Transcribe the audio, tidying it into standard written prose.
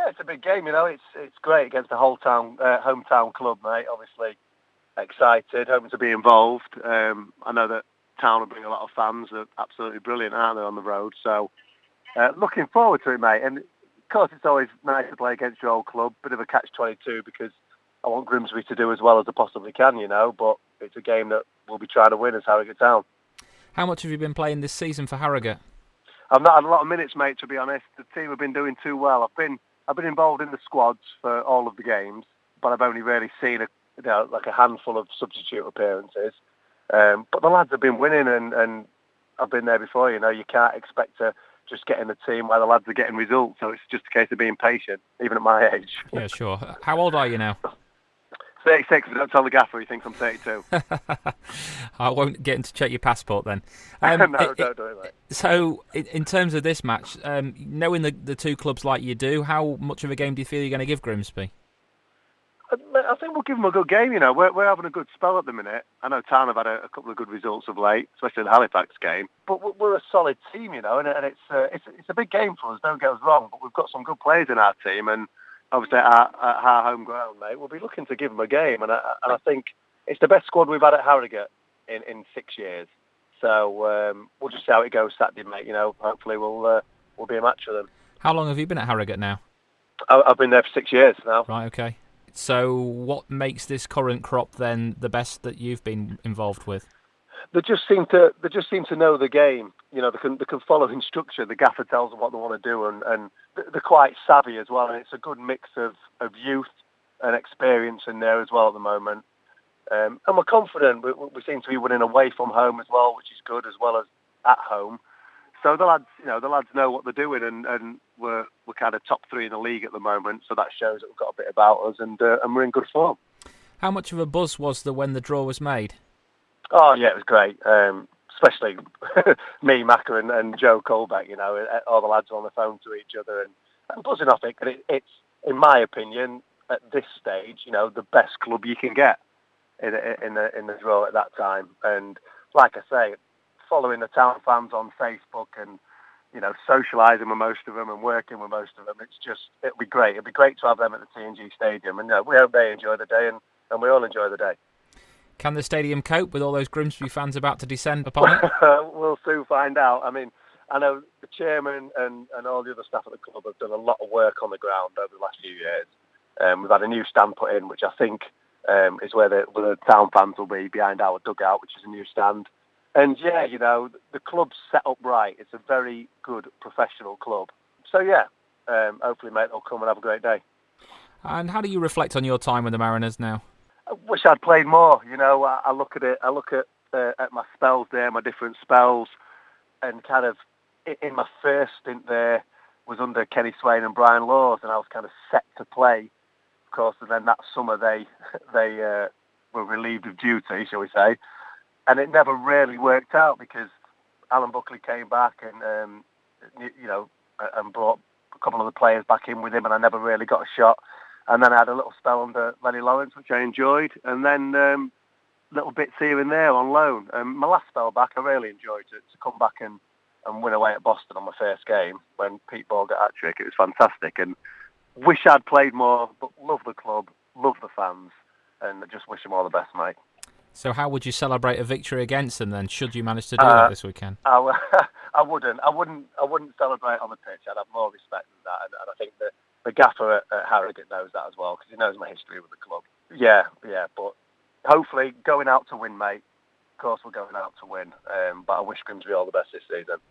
it's a big game. It's great against the whole town hometown club, mate. Obviously excited, hoping to be involved. I know that town will bring a lot of fans. They're absolutely brilliant, aren't they, on the road? So looking forward to it, mate. And of course, it's always nice to play against your old club. Bit of a catch-22 because I want Grimsby to do as well as they possibly can, But it's a game that we'll be trying to win as Harrogate Town. How much have you been playing this season for Harrogate? I've not had a lot of minutes, mate, to be honest. The team have been doing too well. I've been involved in the squads for all of the games, but I've only really seen a handful of substitute appearances. But the lads have been winning, and I've been there before. You can't expect to just get in the team while the lads are getting results. So it's just a case of being patient, even at my age. Yeah, sure. How old are you now? 36. If I don't tell the gaffer, he thinks I'm 32. I won't get him to check your passport then. No, don't do it, mate. So, in terms of this match, knowing the two clubs like you do, how much of a game do you feel you're going to give Grimsby? I think we'll give them a good game. We're having a good spell at the minute. I know Town have had a couple of good results of late, especially the Halifax game. But we're a solid team, and it's a big game for us. Don't get us wrong, but we've got some good players in our team, and obviously at our home ground, mate, we'll be looking to give them a game. And I think it's the best squad we've had at Harrogate in 6 years. So we'll just see how it goes Saturday, mate. Hopefully we'll be a match for them. How long have you been at Harrogate now? I've been there for 6 years now. Right, okay. So what makes this current crop then the best that you've been involved with? They just seem to know the game. They can follow instruction. The gaffer tells them what they want to do, and they're quite savvy as well. And it's a good mix of youth and experience in there as well at the moment. And we're confident. We seem to be winning away from home as well, which is good, as well as at home. So the lads know what they're doing, and we're kind of top 3 in the league at the moment. So that shows that we've got a bit about us, and we're in good form. How much of a buzz was there when the draw was made? Oh yeah, it was great. Especially me, Macca, and Joe Colbeck. All the lads were on the phone to each other and buzzing off it. But it's, in my opinion, at this stage, the best club you can get in the draw at that time. And like I say, following the Town fans on Facebook and socialising with most of them and working with most of them, it'll be great. It'll be great to have them at the TNG Stadium, and we hope they enjoy the day, and we all enjoy the day. Can the stadium cope with all those Grimsby fans about to descend upon it? We'll soon find out. I mean, I know the chairman and all the other staff at the club have done a lot of work on the ground over the last few years. We've had a new stand put in, which I think is where the Town fans will be, behind our dugout, which is a new stand. And yeah, the club's set up right. It's a very good professional club. So yeah, hopefully, mate, they'll come and have a great day. And how do you reflect on your time with the Mariners now? I wish I'd played more. I look at it. I look at my spells there, my different spells, and kind of in my first stint there was under Kenny Swain and Brian Laws, and I was kind of set to play, of course. And then that summer they were relieved of duty, shall we say, and it never really worked out because Alan Buckley came back and and brought a couple of the players back in with him, and I never really got a shot. And then I had a little spell under Lenny Lawrence, which I enjoyed, and then little bits here and there on loan. My last spell back, I really enjoyed it, to come back and win away at Boston on my first game when Pete Ball got hat-trick. It was fantastic, and wish I'd played more, but love the club, love the fans, and just wish them all the best, mate. So how would you celebrate a victory against them then, should you manage to do that this weekend? I wouldn't celebrate on the pitch. I'd have more respect than that, and I think that the gaffer at Harrogate knows that as well, because he knows my history with the club. Yeah, but hopefully going out to win, mate. Of course we're going out to win, but I wish Grimsby all the best this season.